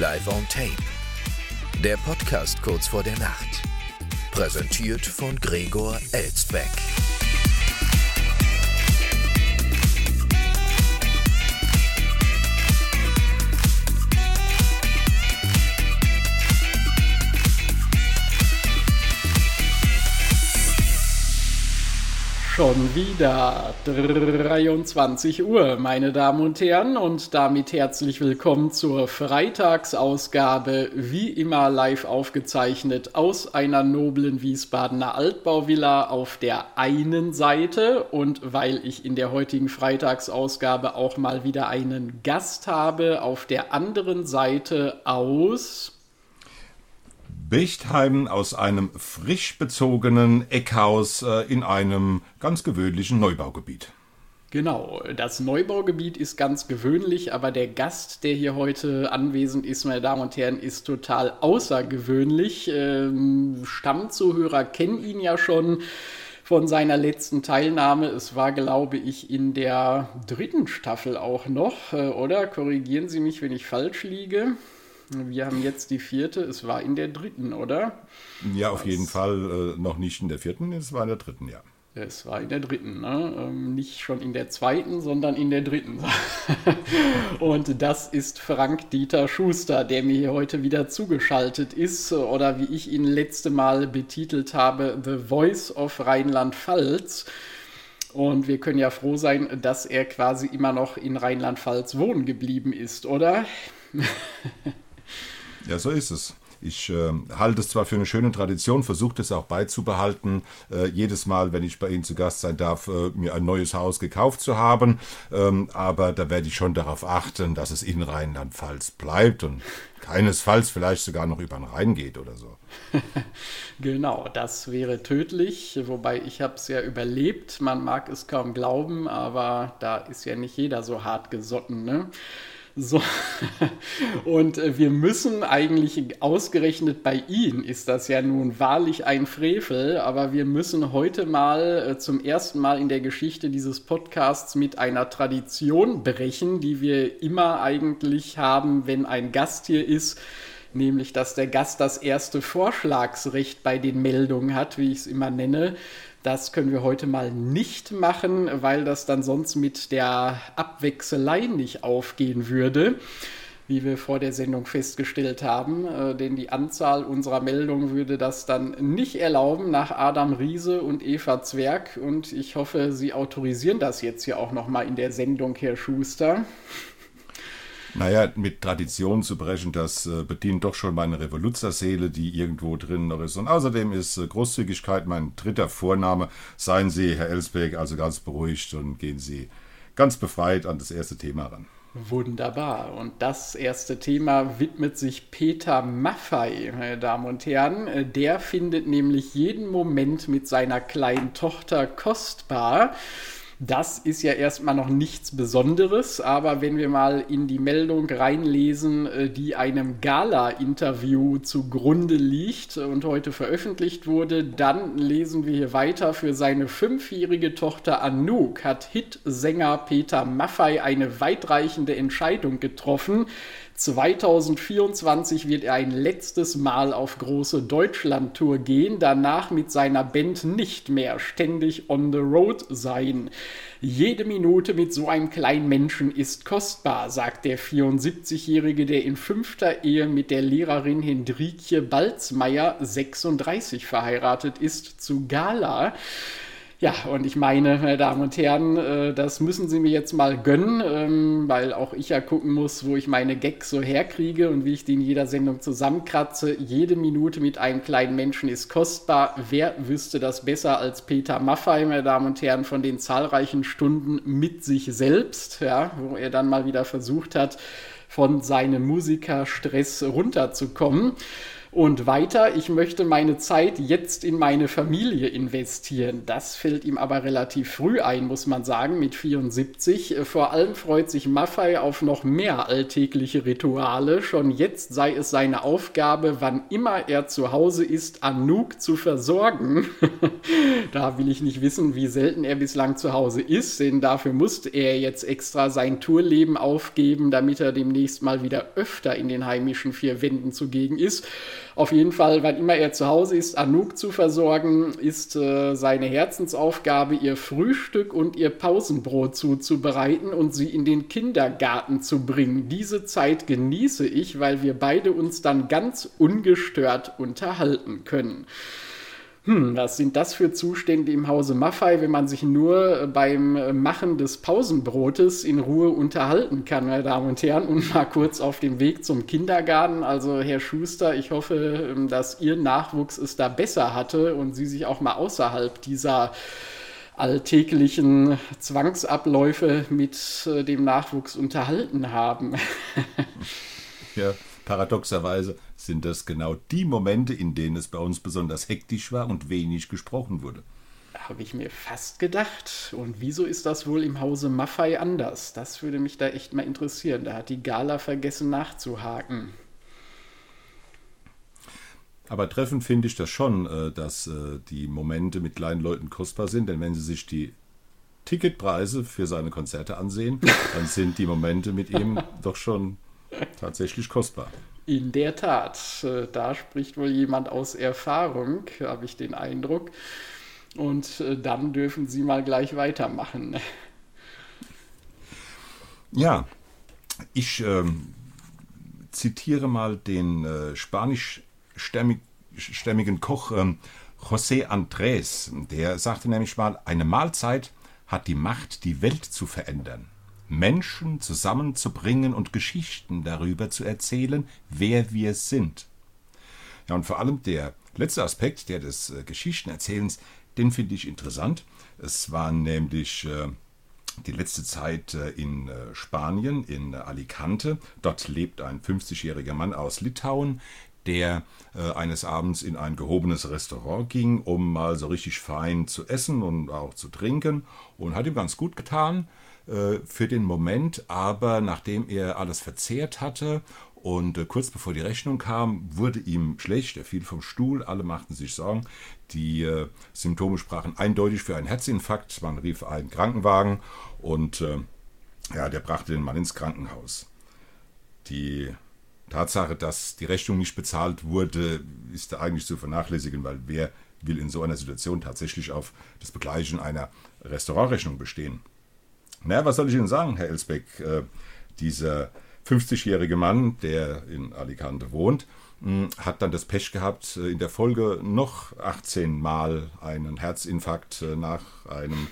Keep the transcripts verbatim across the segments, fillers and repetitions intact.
Live on Tape. Der Podcast kurz vor der Nacht. Präsentiert von Gregor Elstbeck. Schon wieder dreiundzwanzig Uhr, meine Damen und Herren, und damit herzlich willkommen zur Freitagsausgabe, wie immer live aufgezeichnet aus einer noblen Wiesbadener Altbauvilla auf der einen Seite, und weil ich in der heutigen Freitagsausgabe auch mal wieder einen Gast habe, auf der anderen Seite aus Bechtheim, aus einem frisch bezogenen Eckhaus äh, in einem ganz gewöhnlichen Neubaugebiet. Genau, das Neubaugebiet ist ganz gewöhnlich, aber der Gast, der hier heute anwesend ist, meine Damen und Herren, ist total außergewöhnlich. Ähm, Stammzuhörer kennen ihn ja schon von seiner letzten Teilnahme. Es war, glaube ich, in der dritten Staffel auch noch, äh, oder? Korrigieren Sie mich, wenn ich falsch liege. Wir haben jetzt die vierte, es war in der dritten, oder? Ja, auf Was? jeden Fall äh, noch nicht in der vierten, es war in der dritten, ja. Es war in der dritten, ne? Ähm, nicht schon in der zweiten, sondern in der dritten. Und das ist Frank-Dieter Schuster, der mir hier heute wieder zugeschaltet ist, oder wie ich ihn letzte Mal betitelt habe, The Voice of Rheinland-Pfalz. Und wir können ja froh sein, dass er quasi immer noch in Rheinland-Pfalz wohnen geblieben ist, oder? Ja, so ist es. Ich äh, halte es zwar für eine schöne Tradition, versuche es auch beizubehalten, äh, jedes Mal, wenn ich bei Ihnen zu Gast sein darf, äh, mir ein neues Haus gekauft zu haben. Ähm, aber da werde ich schon darauf achten, dass es in Rheinland-Pfalz bleibt und keinesfalls vielleicht sogar noch über den Rhein geht oder so. Genau, das wäre tödlich, wobei ich habe es ja überlebt. Man mag es kaum glauben, aber da ist ja nicht jeder so hart gesotten, ne? So, und wir müssen eigentlich, ausgerechnet bei Ihnen ist das ja nun wahrlich ein Frevel, aber wir müssen heute mal zum ersten Mal in der Geschichte dieses Podcasts mit einer Tradition brechen, die wir immer eigentlich haben, wenn ein Gast hier ist, nämlich dass der Gast das erste Vorschlagsrecht bei den Meldungen hat, wie ich es immer nenne. Das können wir heute mal nicht machen, weil das dann sonst mit der Abwechselei nicht aufgehen würde, wie wir vor der Sendung festgestellt haben. Äh, denn die Anzahl unserer Meldungen würde das dann nicht erlauben nach Adam Riese und Eva Zwerg. Und ich hoffe, Sie autorisieren das jetzt hier auch nochmal in der Sendung, Herr Schuster. Naja, mit Tradition zu brechen, das äh, bedient doch schon meine Revoluzerseele, die irgendwo drin noch ist. Und außerdem ist äh, Großzügigkeit mein dritter Vorname. Seien Sie, Herr Elstbeck, also ganz beruhigt und gehen Sie ganz befreit an das erste Thema ran. Wunderbar. Und das erste Thema widmet sich Peter Maffay, meine Damen und Herren. Der findet nämlich jeden Moment mit seiner kleinen Tochter kostbar. Das ist ja erstmal noch nichts Besonderes, aber wenn wir mal in die Meldung reinlesen, die einem Gala-Interview zugrunde liegt und heute veröffentlicht wurde, dann lesen wir hier weiter: Für seine fünfjährige Tochter Anouk hat Hitsänger Peter Maffay eine weitreichende Entscheidung getroffen. zwanzig vierundzwanzig wird er ein letztes Mal auf große Deutschland-Tour gehen, danach mit seiner Band nicht mehr ständig on the road sein. Jede Minute mit so einem kleinen Menschen ist kostbar, sagt der vierundsiebzigjährige, der in fünfter Ehe mit der Lehrerin Hendrikje Balzmeier, sechsunddreißig, verheiratet ist, zu Gala. Ja, und ich meine, meine Damen und Herren, das müssen Sie mir jetzt mal gönnen, weil auch ich ja gucken muss, wo ich meine Gags so herkriege und wie ich die in jeder Sendung zusammenkratze. Jede Minute mit einem kleinen Menschen ist kostbar. Wer wüsste das besser als Peter Maffay, meine Damen und Herren, von den zahlreichen Stunden mit sich selbst, ja, wo er dann mal wieder versucht hat, von seinem Musikerstress runterzukommen. Und weiter, ich möchte meine Zeit jetzt in meine Familie investieren. Das fällt ihm aber relativ früh ein, muss man sagen, mit vierundsiebzig. Vor allem freut sich Maffei auf noch mehr alltägliche Rituale. Schon jetzt sei es seine Aufgabe, wann immer er zu Hause ist, Anouk zu versorgen. Da will ich nicht wissen, wie selten er bislang zu Hause ist, denn dafür musste er jetzt extra sein Tourleben aufgeben, damit er demnächst mal wieder öfter in den heimischen vier Wänden zugegen ist. Auf jeden Fall, wann immer er zu Hause ist, Anouk zu versorgen, ist äh, seine Herzensaufgabe, ihr Frühstück und ihr Pausenbrot zuzubereiten und sie in den Kindergarten zu bringen. Diese Zeit genieße ich, weil wir beide uns dann ganz ungestört unterhalten können. Hm, was sind das für Zustände im Hause Maffei, wenn man sich nur beim Machen des Pausenbrotes in Ruhe unterhalten kann, meine Damen und Herren, und mal kurz auf dem Weg zum Kindergarten. Also Herr Schuster, ich hoffe, dass Ihr Nachwuchs es da besser hatte und Sie sich auch mal außerhalb dieser alltäglichen Zwangsabläufe mit dem Nachwuchs unterhalten haben. Ja, paradoxerweise sind das genau die Momente, in denen es bei uns besonders hektisch war und wenig gesprochen wurde. Habe ich mir fast gedacht. Und wieso ist das wohl im Hause Maffei anders? Das würde mich da echt mal interessieren. Da hat die Gala vergessen nachzuhaken. Aber treffend finde ich das schon, dass die Momente mit kleinen Leuten kostbar sind, denn wenn Sie sich die Ticketpreise für seine Konzerte ansehen, dann sind die Momente mit ihm doch schon tatsächlich kostbar. In der Tat, da spricht wohl jemand aus Erfahrung, habe ich den Eindruck. Und dann dürfen Sie mal gleich weitermachen. Ja, ich äh, zitiere mal den äh, spanischstämmigen Koch äh, José Andrés. Der sagte nämlich mal, eine Mahlzeit hat die Macht, die Welt zu verändern. Menschen zusammenzubringen und Geschichten darüber zu erzählen, wer wir sind. Ja, und vor allem der letzte Aspekt, der des äh, Geschichtenerzählens, den finde ich interessant. Es war nämlich äh, die letzte Zeit äh, in äh, Spanien, in äh, Alicante. Dort lebt ein fünfzigjähriger Mann aus Litauen, der äh, eines Abends in ein gehobenes Restaurant ging, um mal so richtig fein zu essen und auch zu trinken. Und hat ihm ganz gut getan für den Moment, aber nachdem er alles verzehrt hatte und äh, kurz bevor die Rechnung kam, wurde ihm schlecht, er fiel vom Stuhl, alle machten sich Sorgen, die äh, Symptome sprachen eindeutig für einen Herzinfarkt, man rief einen Krankenwagen und äh, ja, der brachte den Mann ins Krankenhaus. Die Tatsache, dass die Rechnung nicht bezahlt wurde, ist da eigentlich zu vernachlässigen, weil wer will in so einer Situation tatsächlich auf das Begleichen einer Restaurantrechnung bestehen? Na, was soll ich Ihnen sagen, Herr Elsbeck? Äh, dieser fünfzigjährige Mann, der in Alicante wohnt, mh, hat dann das Pech gehabt, äh, in der Folge noch achtzehn Mal einen Herzinfarkt äh, nach einem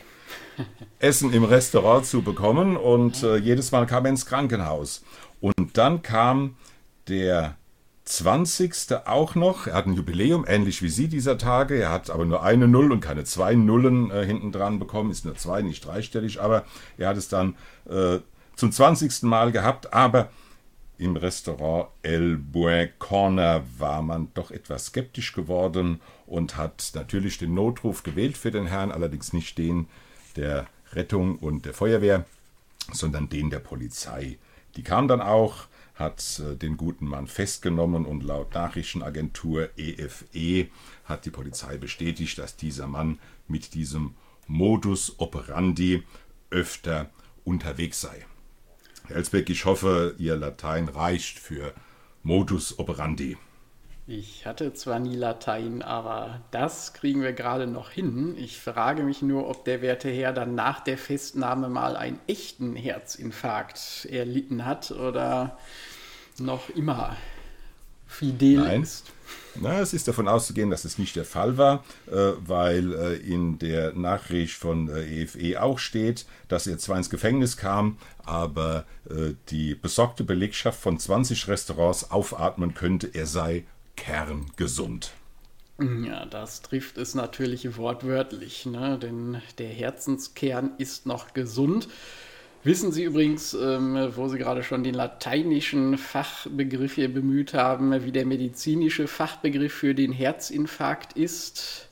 Essen im Restaurant zu bekommen und äh, jedes Mal kam er ins Krankenhaus. Und dann kam der zwanzigste auch noch. Er hat ein Jubiläum, ähnlich wie Sie dieser Tage. Er hat aber nur eine Null und keine zwei Nullen äh, hinten dran bekommen. Ist nur zwei, nicht dreistellig. Aber er hat es dann äh, zum zwanzigsten Mal gehabt. Aber im Restaurant El Buen Corner war man doch etwas skeptisch geworden und hat natürlich den Notruf gewählt für den Herrn. Allerdings nicht den der Rettung und der Feuerwehr, sondern den der Polizei. Die kam dann auch, hat den guten Mann festgenommen und laut Nachrichtenagentur E F E hat die Polizei bestätigt, dass dieser Mann mit diesem Modus operandi öfter unterwegs sei. Herr Elsbeck, ich hoffe, Ihr Latein reicht für Modus operandi. Ich hatte zwar nie Latein, aber das kriegen wir gerade noch hin. Ich frage mich nur, ob der werte Herr dann nach der Festnahme mal einen echten Herzinfarkt erlitten hat oder noch immer fidel Nein. ist. Na, es ist davon auszugehen, dass es nicht der Fall war, äh, weil äh, in der Nachricht von äh, E F E auch steht, dass er zwar ins Gefängnis kam, aber äh, die besorgte Belegschaft von zwanzig Restaurants aufatmen könnte, er sei kerngesund. Ja, das trifft es natürlich wortwörtlich, ne? Denn der Herzenskern ist noch gesund. Wissen Sie übrigens, ähm, wo Sie gerade schon den lateinischen Fachbegriff hier bemüht haben, wie der medizinische Fachbegriff für den Herzinfarkt ist?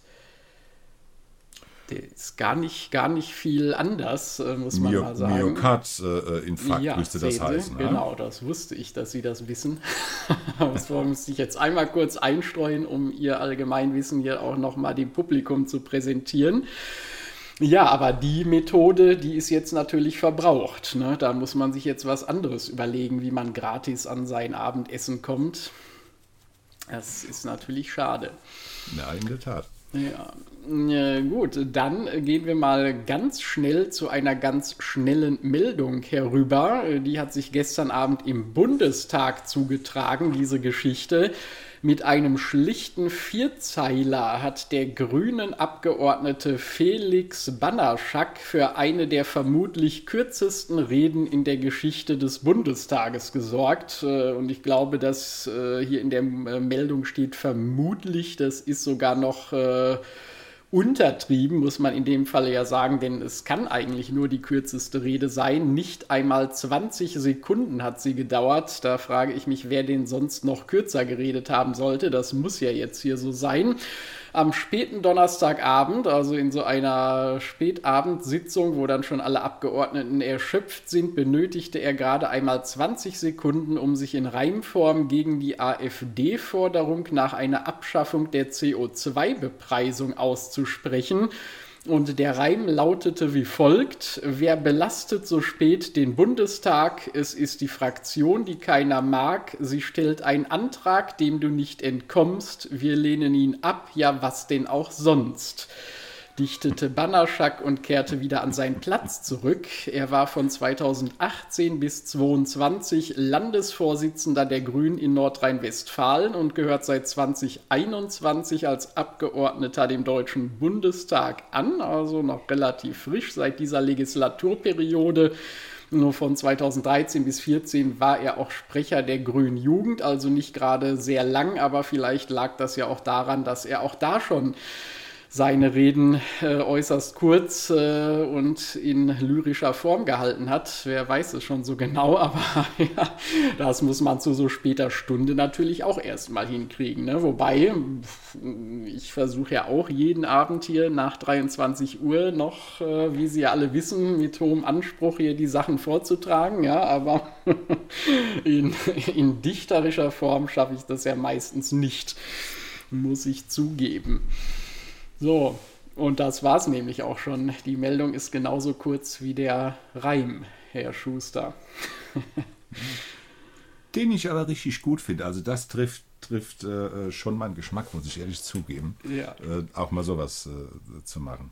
Der ist gar nicht, gar nicht viel anders, äh, muss man Myo- mal sagen. Myokardinfarkt Ja, müsste das sehen Sie, heißen. Ja? genau, das wusste ich, dass Sie das wissen. Das musste ich jetzt einmal kurz einstreuen, um Ihr Allgemeinwissen hier auch nochmal dem Publikum zu präsentieren. Ja, aber die Methode, die ist jetzt natürlich verbraucht. Ne? Da muss man sich jetzt was anderes überlegen, wie man gratis an sein Abendessen kommt. Das ist natürlich schade. Ja, in der Tat. Ja, ja, gut, dann gehen wir mal ganz schnell zu einer ganz schnellen Meldung herüber. Die hat sich gestern Abend im Bundestag zugetragen, diese Geschichte. Mit einem schlichten Vierzeiler hat der grünen Abgeordnete Felix Bannerschak für eine der vermutlich kürzesten Reden in der Geschichte des Bundestages gesorgt. Und ich glaube, dass hier in der Meldung steht vermutlich, das ist sogar noch äh, untertrieben, muss man in dem Falle ja sagen, denn es kann eigentlich nur die kürzeste Rede sein. Nicht einmal zwanzig Sekunden hat sie gedauert. Da frage ich mich, wer denn sonst noch kürzer geredet haben sollte. Das muss ja jetzt hier so sein. Am späten Donnerstagabend, also in so einer Spätabendsitzung, wo dann schon alle Abgeordneten erschöpft sind, benötigte er gerade einmal zwanzig Sekunden, um sich in Reimform gegen die AfD-Forderung nach einer Abschaffung der C O zwei Bepreisung auszusprechen. Und der Reim lautete wie folgt: Wer belastet so spät den Bundestag? Es ist die Fraktion, die keiner mag. Sie stellt einen Antrag, dem du nicht entkommst. Wir lehnen ihn ab, ja was denn auch sonst, dichtete Bannerschak und kehrte wieder an seinen Platz zurück. Er war von zweitausendachtzehn bis zweitausendzweiundzwanzig Landesvorsitzender der Grünen in Nordrhein-Westfalen und gehört seit zweitausendeinundzwanzig als Abgeordneter dem Deutschen Bundestag an, also noch relativ frisch seit dieser Legislaturperiode. Nur von zweitausenddreizehn bis zweitausendvierzehn war er auch Sprecher der Grünen Jugend, also nicht gerade sehr lang, aber vielleicht lag das ja auch daran, dass er auch da schon seine Reden äh, äußerst kurz äh, und in lyrischer Form gehalten hat. Wer weiß es schon so genau, aber ja, das muss man zu so später Stunde natürlich auch erstmal hinkriegen. Ne? Wobei, ich versuche ja auch jeden Abend hier nach dreiundzwanzig Uhr noch, äh, wie Sie ja alle wissen, mit hohem Anspruch hier die Sachen vorzutragen. Ja, aber in, in dichterischer Form schaffe ich das ja meistens nicht, muss ich zugeben. So, und das war's nämlich auch schon. Die Meldung ist genauso kurz wie der Reim, Herr Schuster. Den ich aber richtig gut finde. Also das trifft, trifft äh, schon meinen Geschmack, muss ich ehrlich zugeben. Ja. Äh, auch mal sowas äh, zu machen.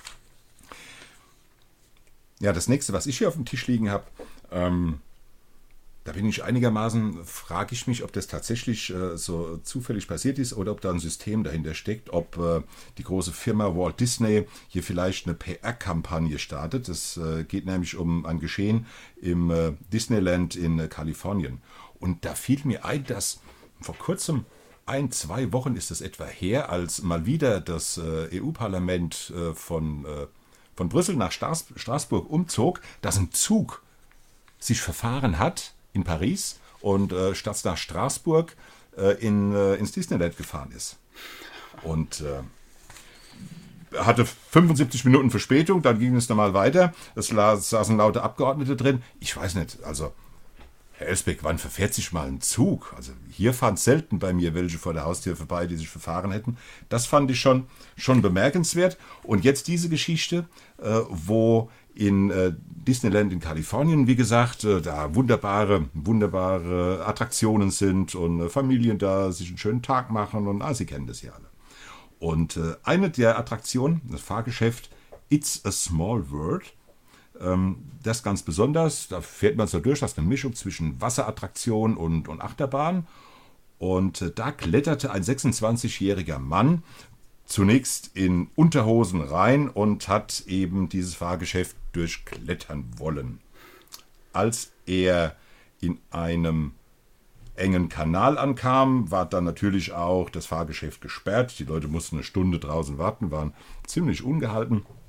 Ja, das nächste, was ich hier auf dem Tisch liegen habe, ähm, da bin ich einigermaßen, frage ich mich, ob das tatsächlich äh, so zufällig passiert ist oder ob da ein System dahinter steckt, ob äh, die große Firma Walt Disney hier vielleicht eine P R-Kampagne startet. Es äh, geht nämlich um ein Geschehen im äh, Disneyland in äh, Kalifornien. Und da fiel mir ein, dass vor kurzem, ein, zwei Wochen ist es etwa her, als mal wieder das äh, E U-Parlament äh, von, äh, von Brüssel nach Straß- Straßburg umzog, dass ein Zug sich verfahren hat in Paris und äh, statt nach Straßburg äh, in, äh, ins Disneyland gefahren ist. Und äh, hatte fünfundsiebzig Minuten Verspätung, dann ging es nochmal weiter. Es saßen lauter Abgeordnete drin. Ich weiß nicht, also Herr Elsbeck, wann verfährt sich mal ein Zug? Also hier fahren selten bei mir welche vor der Haustür vorbei, die sich verfahren hätten. Das fand ich schon, schon bemerkenswert. Und jetzt diese Geschichte, äh, wo in äh, Disneyland in Kalifornien, wie gesagt, äh, da wunderbare, wunderbare Attraktionen sind und äh, Familien da sich einen schönen Tag machen und ah, Sie kennen das ja alle. Und äh, eine der Attraktionen, das Fahrgeschäft It's a Small World, ähm, das ganz besonders, da fährt man so durch, das ist eine Mischung zwischen Wasserattraktion und, und Achterbahn. Und äh, da kletterte ein sechsundzwanzigjähriger Mann zunächst in Unterhosen rein und hat eben dieses Fahrgeschäft durchklettern wollen. Als er in einem engen Kanal ankam, war dann natürlich auch das Fahrgeschäft gesperrt. Die Leute mussten eine Stunde draußen warten, waren ziemlich ungehalten.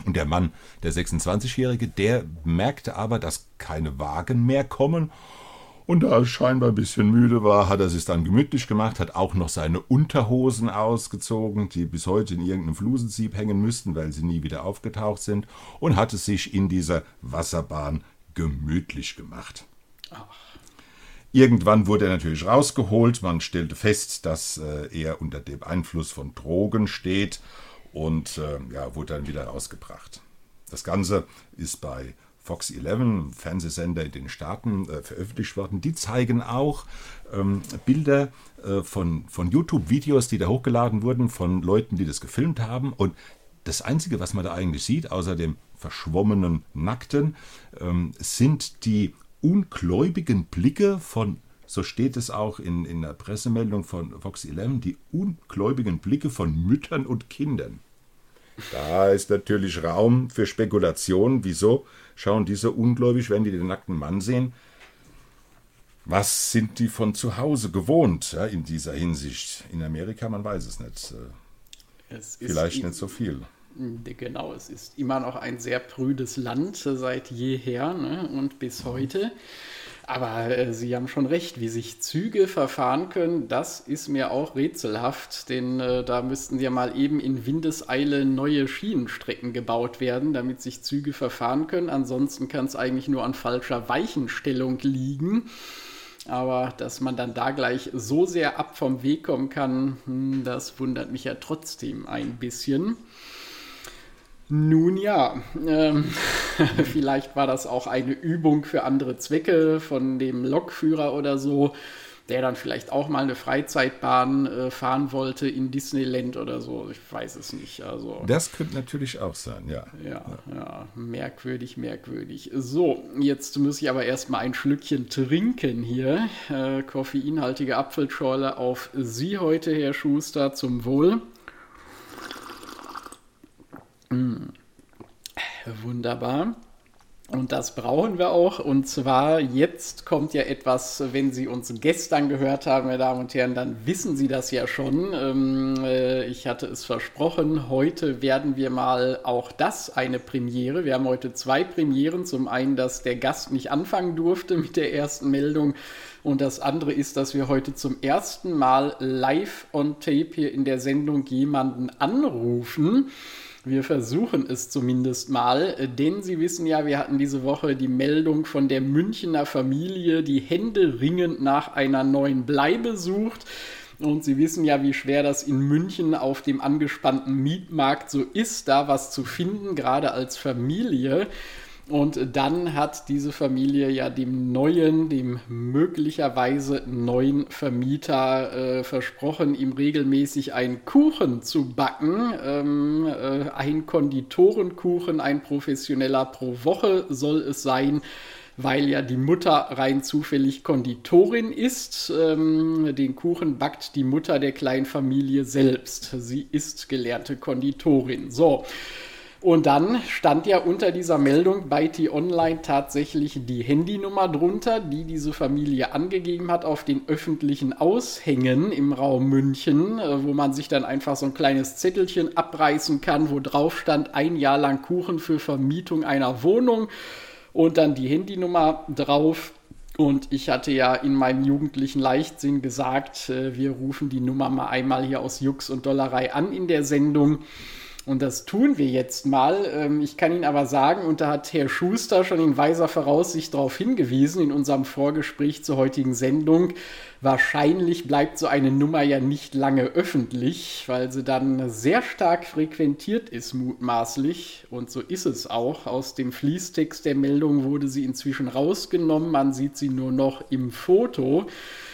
Und der Mann, der sechsundzwanzigjährige, der merkte aber, dass keine Wagen mehr kommen. Und da er scheinbar ein bisschen müde war, hat er sich dann gemütlich gemacht, hat auch noch seine Unterhosen ausgezogen, die bis heute in irgendeinem Flusensieb hängen müssten, weil sie nie wieder aufgetaucht sind, und hatte sich in dieser Wasserbahn gemütlich gemacht. Ach. Irgendwann wurde er natürlich rausgeholt. Man stellte fest, dass äh, er unter dem Einfluss von Drogen steht und äh, ja, wurde dann wieder rausgebracht. Das Ganze ist bei Fox elf, Fernsehsender in den Staaten, äh, veröffentlicht worden. Die zeigen auch ähm, Bilder äh, von, von YouTube-Videos, die da hochgeladen wurden, von Leuten, die das gefilmt haben. Und das Einzige, was man da eigentlich sieht, außer dem verschwommenen Nackten, ähm, sind die ungläubigen Blicke von, so steht es auch in, in der Pressemeldung von Fox elf, die ungläubigen Blicke von Müttern und Kindern. Da ist natürlich Raum für Spekulationen. Wieso schauen die so ungläubig, wenn die den nackten Mann sehen? Was sind die von zu Hause gewohnt, ja, in dieser Hinsicht? In Amerika, man weiß es nicht. Es Vielleicht ist nicht so viel. Genau, es ist immer noch ein sehr prüdes Land seit jeher, ne, und bis heute. Aber äh, Sie haben schon recht, wie sich Züge verfahren können, das ist mir auch rätselhaft, denn äh, da müssten ja mal eben in Windeseile neue Schienenstrecken gebaut werden, damit sich Züge verfahren können. Ansonsten kann es eigentlich nur an falscher Weichenstellung liegen. Aber dass man dann da gleich so sehr ab vom Weg kommen kann, hm, das wundert mich ja trotzdem ein bisschen. Nun ja, ähm, vielleicht war das auch eine Übung für andere Zwecke von dem Lokführer oder so, der dann vielleicht auch mal eine Freizeitbahn äh, fahren wollte in Disneyland oder so. Ich weiß es nicht. Also, das könnte natürlich auch sein, ja. Ja, ja, merkwürdig, merkwürdig. So, jetzt muss ich aber erstmal ein Schlückchen trinken hier. Äh, koffeinhaltige Apfelschorle auf Sie heute, Herr Schuster, zum Wohl. Mm. Wunderbar. Und das brauchen wir auch. Und zwar, jetzt kommt ja etwas, wenn Sie uns gestern gehört haben, meine Damen und Herren, dann wissen Sie das ja schon. Ähm, äh, ich hatte es versprochen, heute werden wir mal auch das eine Premiere. Wir haben heute zwei Premieren. Zum einen, dass der Gast nicht anfangen durfte mit der ersten Meldung. Und das andere ist, dass wir heute zum ersten Mal live on tape hier in der Sendung jemanden anrufen. Wir versuchen es zumindest mal, denn Sie wissen ja, wir hatten diese Woche die Meldung von der Münchener Familie, die händeringend nach einer neuen Bleibe sucht. Und Sie wissen ja, wie schwer das in München auf dem angespannten Mietmarkt so ist, da was zu finden, gerade als Familie. Und dann hat diese Familie ja dem neuen, dem möglicherweise neuen Vermieter äh, versprochen, ihm regelmäßig einen Kuchen zu backen. Ähm, äh, ein Konditorenkuchen, ein professioneller pro Woche soll es sein, weil ja die Mutter rein zufällig Konditorin ist. Ähm, den Kuchen backt die Mutter der kleinen Familie selbst. Sie ist gelernte Konditorin. So. Und dann stand ja unter dieser Meldung bei T-Online tatsächlich die Handynummer drunter, die diese Familie angegeben hat auf den öffentlichen Aushängen im Raum München, wo man sich dann einfach so ein kleines Zettelchen abreißen kann, wo drauf stand, ein Jahr lang Kuchen für Vermietung einer Wohnung und dann die Handynummer drauf. Und ich hatte ja in meinem jugendlichen Leichtsinn gesagt, wir rufen die Nummer mal einmal hier aus Jux und Dollerei an in der Sendung. Und das tun wir jetzt mal. Ich kann Ihnen aber sagen, und da hat Herr Schuster schon in weiser Voraussicht darauf hingewiesen, in unserem Vorgespräch zur heutigen Sendung, wahrscheinlich bleibt so eine Nummer ja nicht lange öffentlich, weil sie dann sehr stark frequentiert ist, mutmaßlich. Und so ist es auch. Aus dem Fließtext der Meldung wurde sie inzwischen rausgenommen. Man sieht sie nur noch im Foto.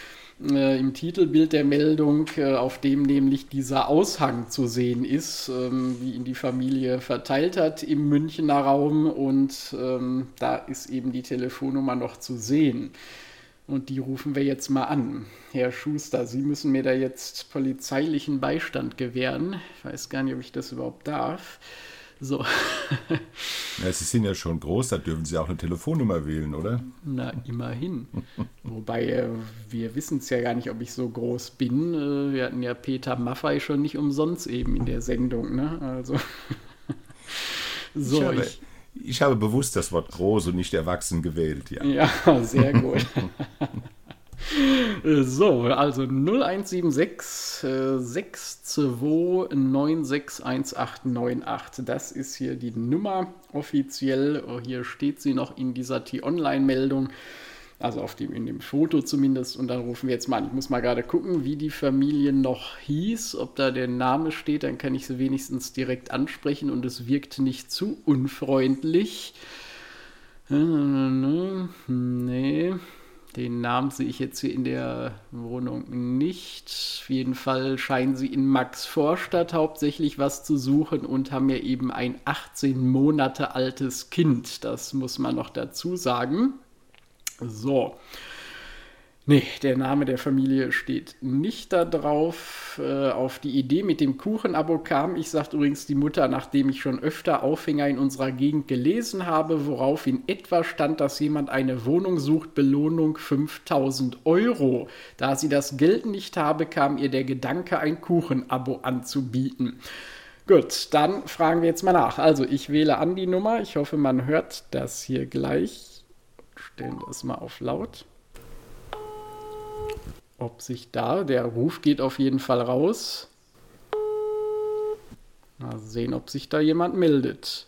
Äh, im Titelbild der Meldung, äh, auf dem nämlich dieser Aushang zu sehen ist, ähm, wie ihn die Familie verteilt hat im Münchner Raum, und ähm, da ist eben die Telefonnummer noch zu sehen. Und die rufen wir jetzt mal an. Herr Schuster, Sie müssen mir da jetzt polizeilichen Beistand gewähren. Ich weiß gar nicht, ob ich das überhaupt darf. So. Ja, Sie sind ja schon groß, da dürfen Sie auch eine Telefonnummer wählen, oder? Na, immerhin. Wobei, äh, wir wissen es ja gar nicht, ob ich so groß bin. Äh, wir hatten ja Peter Maffay schon nicht umsonst eben in der Sendung, ne? Also. So, ich, habe, ich, ich habe bewusst das Wort groß und nicht erwachsen gewählt. Ja, ja, sehr gut. So, also null eins sieben sechs sechs zwei neun sechs eins acht neun acht. Das ist hier die Nummer offiziell. Hier steht sie noch in dieser T-Online-Meldung. Also auf dem, in dem Foto zumindest. Und dann rufen wir jetzt mal an. Ich muss mal gerade gucken, wie die Familie noch hieß. Ob da der Name steht, dann kann ich sie wenigstens direkt ansprechen. Und es wirkt nicht zu unfreundlich. Nee, den Namen sehe ich jetzt hier in der Wohnung nicht. Auf jeden Fall scheinen sie in Maxvorstadt hauptsächlich was zu suchen und haben ja eben ein achtzehn Monate altes Kind. Das muss man noch dazu sagen. So, nee, der Name der Familie steht nicht da drauf. Äh, auf die Idee mit dem Kuchenabo kam, ich sagte übrigens die Mutter, nachdem ich schon öfter Aufhänger in unserer Gegend gelesen habe, worauf in etwa stand, dass jemand eine Wohnung sucht, Belohnung fünftausend Euro. Da sie das Geld nicht habe, kam ihr der Gedanke, ein Kuchenabo anzubieten. Gut, dann fragen wir jetzt mal nach. Also ich wähle an die Nummer, ich hoffe, man hört das hier gleich. Stellen das mal auf laut. Ob sich da, der Ruf geht auf jeden Fall raus. Mal sehen, ob sich da jemand meldet.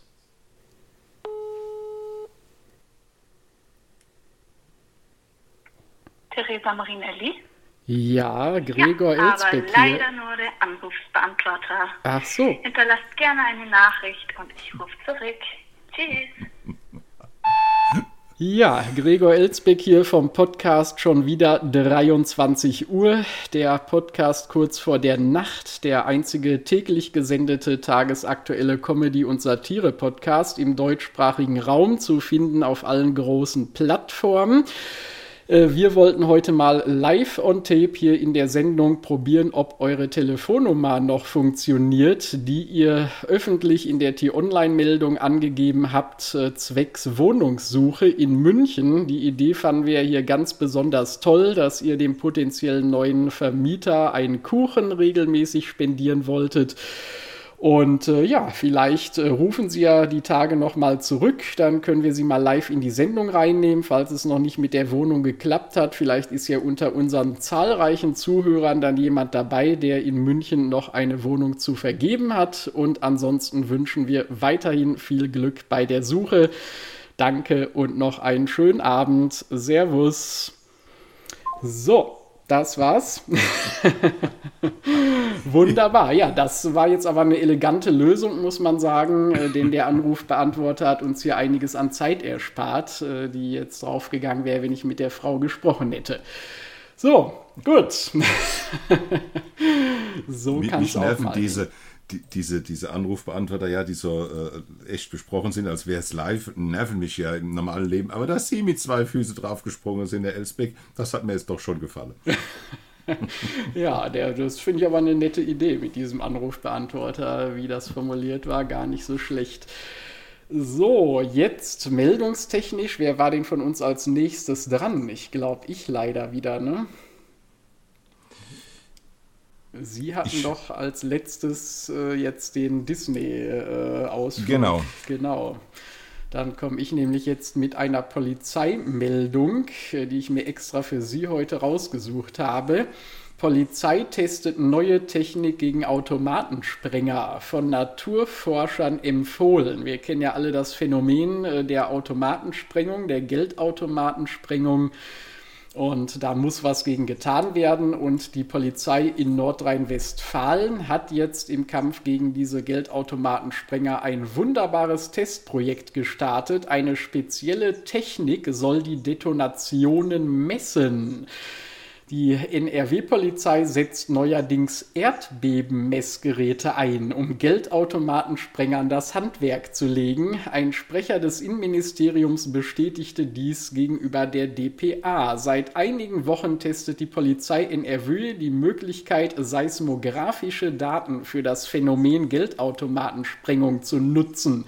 Theresa Marin-Elli? Ja, Gregor ja, Elsbeck aber hier. leider nur der Anrufsbeantworter. Ach so. Hinterlasst gerne eine Nachricht und ich rufe zurück. Tschüss. Ja, Gregor Elsbeck hier vom Podcast schon wieder dreiundzwanzig Uhr. Der Podcast kurz vor der Nacht, der einzige täglich gesendete tagesaktuelle Comedy- und Satire-Podcast im deutschsprachigen Raum, zu finden auf allen großen Plattformen. Wir wollten heute mal live on tape hier in der Sendung probieren, ob eure Telefonnummer noch funktioniert, die ihr öffentlich in der T-Online-Meldung angegeben habt, zwecks Wohnungssuche in München. Die Idee fanden wir hier ganz besonders toll, dass ihr dem potenziellen neuen Vermieter einen Kuchen regelmäßig spendieren wolltet. Und äh, ja, vielleicht äh, rufen Sie ja die Tage nochmal zurück, dann können wir Sie mal live in die Sendung reinnehmen, falls es noch nicht mit der Wohnung geklappt hat. Vielleicht ist ja unter unseren zahlreichen Zuhörern dann jemand dabei, der in München noch eine Wohnung zu vergeben hat. Und ansonsten wünschen wir weiterhin viel Glück bei der Suche. Danke und noch einen schönen Abend. Servus. So. Das war's. Wunderbar. Ja, das war jetzt aber eine elegante Lösung, muss man sagen, äh, denn der Anrufbeantworter hat uns hier einiges an Zeit erspart, äh, die jetzt draufgegangen wäre, wenn ich mit der Frau gesprochen hätte. So, gut. So kann es auch mal. Diese, die, diese, diese Anrufbeantworter, ja, die so äh, echt besprochen sind, als wäre es live, nerven mich ja im normalen Leben. Aber dass Sie mit zwei Füßen draufgesprungen sind, der Elsbeck, das hat mir jetzt doch schon gefallen. Ja, der, das finde ich aber eine nette Idee mit diesem Anrufbeantworter, wie das formuliert war, gar nicht so schlecht. So, jetzt meldungstechnisch, wer war denn von uns als nächstes dran? Ich glaube, ich leider wieder, ne? Sie hatten ich, doch als letztes äh, jetzt den Disney-Ausflug. Äh, genau. Genau. Dann komme ich nämlich jetzt mit einer Polizeimeldung, die ich mir extra für Sie heute rausgesucht habe. Polizei testet neue Technik gegen Automatensprenger, von Naturforschern empfohlen. Wir kennen ja alle das Phänomen der Automatensprengung, der Geldautomatensprengung. Und da muss was gegen getan werden. Und die Polizei in Nordrhein-Westfalen hat jetzt im Kampf gegen diese Geldautomatensprenger ein wunderbares Testprojekt gestartet. Eine spezielle Technik soll die Detonationen messen. Die N R W-Polizei setzt neuerdings Erdbebenmessgeräte ein, um Geldautomatensprengern das Handwerk zu legen. Ein Sprecher des Innenministeriums bestätigte dies gegenüber der D P A. Seit einigen Wochen testet die Polizei N R W die Möglichkeit, seismografische Daten für das Phänomen Geldautomatensprengung zu nutzen.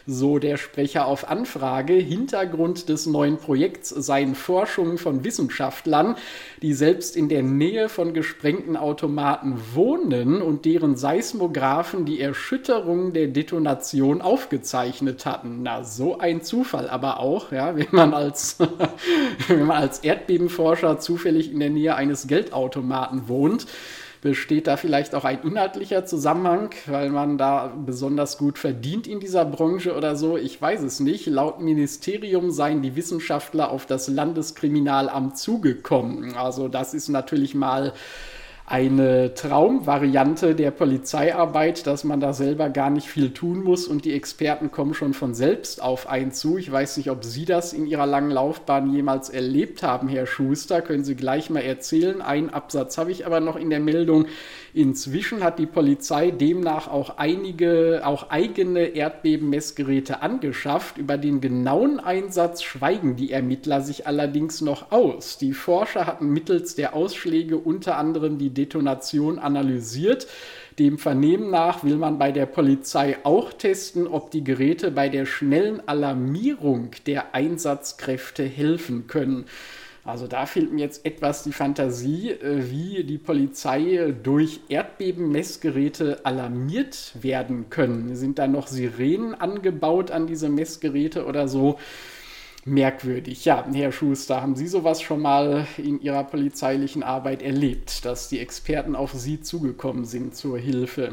So der Sprecher auf Anfrage. Hintergrund des neuen Projekts seien Forschungen von Wissenschaftlern, die selbst in der Nähe von gesprengten Automaten wohnen und deren Seismographen die Erschütterung der Detonation aufgezeichnet hatten. Na, so ein Zufall aber auch, ja, wenn man als, wenn man als Erdbebenforscher zufällig in der Nähe eines Geldautomaten wohnt. Besteht da vielleicht auch ein inhaltlicher Zusammenhang, weil man da besonders gut verdient in dieser Branche oder so? Ich weiß es nicht. Laut Ministerium seien die Wissenschaftler auf das Landeskriminalamt zugekommen. Also das ist natürlich mal eine Traumvariante der Polizeiarbeit, dass man da selber gar nicht viel tun muss und die Experten kommen schon von selbst auf einen zu. Ich weiß nicht, ob Sie das in Ihrer langen Laufbahn jemals erlebt haben, Herr Schuster. Können Sie gleich mal erzählen. Einen Absatz habe ich aber noch in der Meldung. Inzwischen hat die Polizei demnach auch einige, auch eigene Erdbebenmessgeräte angeschafft. Über den genauen Einsatz schweigen die Ermittler sich allerdings noch aus. Die Forscher hatten mittels der Ausschläge unter anderem die Detonation analysiert. Dem Vernehmen nach will man bei der Polizei auch testen, ob die Geräte bei der schnellen Alarmierung der Einsatzkräfte helfen können. Also da fehlt mir jetzt etwas die Fantasie, wie die Polizei durch Erdbebenmessgeräte alarmiert werden können. Sind da noch Sirenen angebaut an diese Messgeräte oder so? Merkwürdig. Ja, Herr Schuster, haben Sie sowas schon mal in Ihrer polizeilichen Arbeit erlebt, dass die Experten auf Sie zugekommen sind zur Hilfe?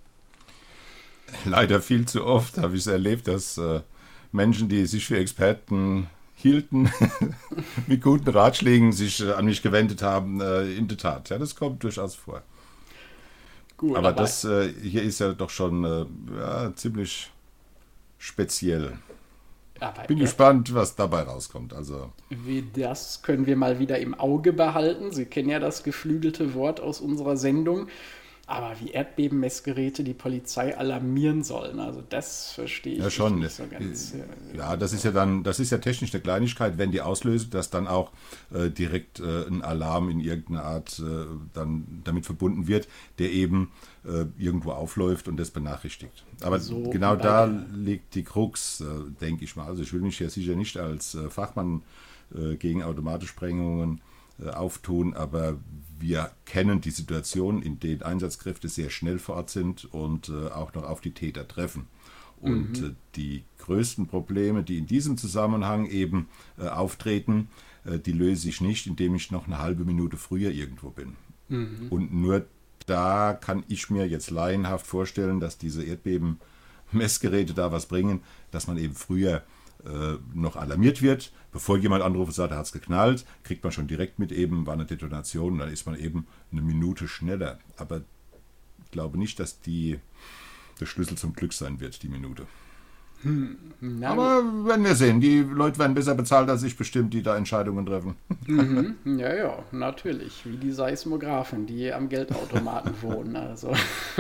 Leider viel zu oft habe ich es erlebt, dass äh, Menschen, die sich für Experten hielten, mit guten Ratschlägen sich äh, an mich gewendet haben, äh, in der Tat. Ja, das kommt durchaus vor. Gut, aber, aber das äh, hier ist ja doch schon äh, ja, ziemlich speziell. Aber bin gespannt, was dabei rauskommt. Also wie das können wir mal wieder im Auge behalten. Sie kennen ja das geflügelte Wort aus unserer Sendung. Aber wie Erdbebenmessgeräte die Polizei alarmieren sollen, also das verstehe ich ja, schon. nicht so ganz. Ja, das ist ja dann, das ist ja technisch eine Kleinigkeit, wenn die auslösen, dass dann auch äh, direkt äh, ein Alarm in irgendeiner Art äh, dann damit verbunden wird, der eben äh, irgendwo aufläuft und das benachrichtigt. Aber so, genau da liegt die Krux, äh, denke ich mal. Also ich will mich ja sicher nicht als äh, Fachmann äh, gegen Automatensprengungen äh, auftun, aber wir kennen die Situation, in denen Einsatzkräfte sehr schnell vor Ort sind und äh, auch noch auf die Täter treffen. Und mhm. äh, die größten Probleme, die in diesem Zusammenhang eben äh, auftreten, äh, die löse ich nicht, indem ich noch eine halbe Minute früher irgendwo bin. Mhm. Und nur da kann ich mir jetzt laienhaft vorstellen, dass diese Erdbebenmessgeräte da was bringen, dass man eben früher äh, noch alarmiert wird. Bevor jemand anruft und sagt, er hat es geknallt, kriegt man schon direkt mit eben, war eine Detonation, und dann ist man eben eine Minute schneller. Aber ich glaube nicht, dass die der Schlüssel zum Glück sein wird, die Minute. Hm, aber werden wir sehen. Die Leute werden besser bezahlt als ich bestimmt, die da Entscheidungen treffen. Mhm, ja, ja, natürlich. Wie die Seismographen, die am Geldautomaten wohnen. Also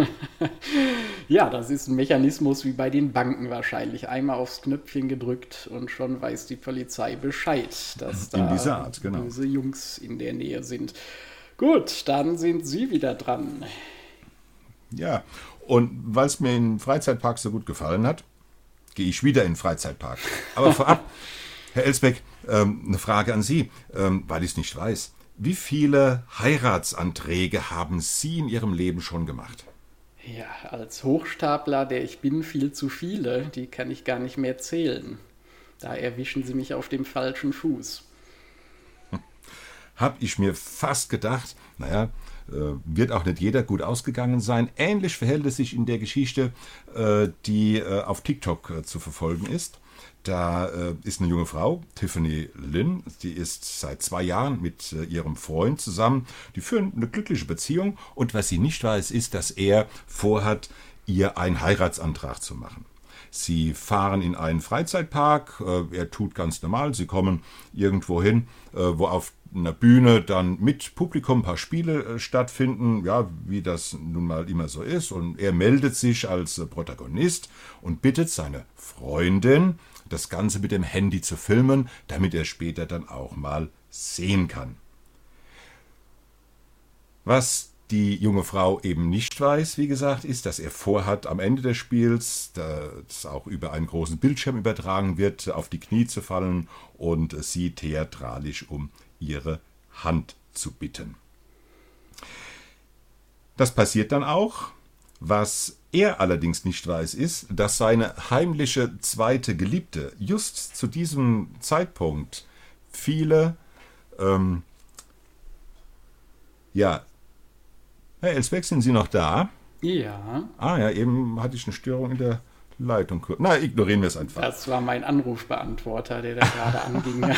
ja, das ist ein Mechanismus wie bei den Banken wahrscheinlich. Einmal aufs Knöpfchen gedrückt und schon weiß die Polizei Bescheid, dass da in dieser Art, genau. böse Jungs in der Nähe sind. Gut, dann sind Sie wieder dran. Ja, und weil es mir im Freizeitpark so gut gefallen hat, gehe ich wieder in den Freizeitpark. Aber vorab, Herr Elsbeck, ähm, eine Frage an Sie, ähm, weil ich es nicht weiß. Wie viele Heiratsanträge haben Sie in Ihrem Leben schon gemacht? Ja, als Hochstapler, der ich bin, viel zu viele. Die kann ich gar nicht mehr zählen. Da erwischen Sie mich auf dem falschen Fuß. Hab ich mir fast gedacht, naja, wird auch nicht jeder gut ausgegangen sein. Ähnlich verhält es sich in der Geschichte, die auf TikTok zu verfolgen ist. Da ist eine junge Frau, Tiffany Lynn, die ist seit zwei Jahren mit ihrem Freund zusammen. Die führen eine glückliche Beziehung und was sie nicht weiß, ist, dass er vorhat, ihr einen Heiratsantrag zu machen. Sie fahren in einen Freizeitpark, er tut ganz normal, sie kommen irgendwo hin, wo auf einer Bühne dann mit Publikum ein paar Spiele stattfinden, ja, wie das nun mal immer so ist. Und er meldet sich als Protagonist und bittet seine Freundin, das Ganze mit dem Handy zu filmen, damit er später dann auch mal sehen kann. Was die junge Frau eben nicht weiß, wie gesagt, ist, dass er vorhat, am Ende des Spiels, das auch über einen großen Bildschirm übertragen wird, auf die Knie zu fallen und sie theatralisch um ihre Hand zu bitten. Das passiert dann auch. Was er allerdings nicht weiß, ist, dass seine heimliche zweite Geliebte just zu diesem Zeitpunkt viele, ähm, ja, Herr Elsbeck, sind Sie noch da? Ja. Ah ja, eben hatte ich eine Störung in der Leitung. Na, ignorieren wir es einfach. Das war mein Anrufbeantworter, der da gerade anging.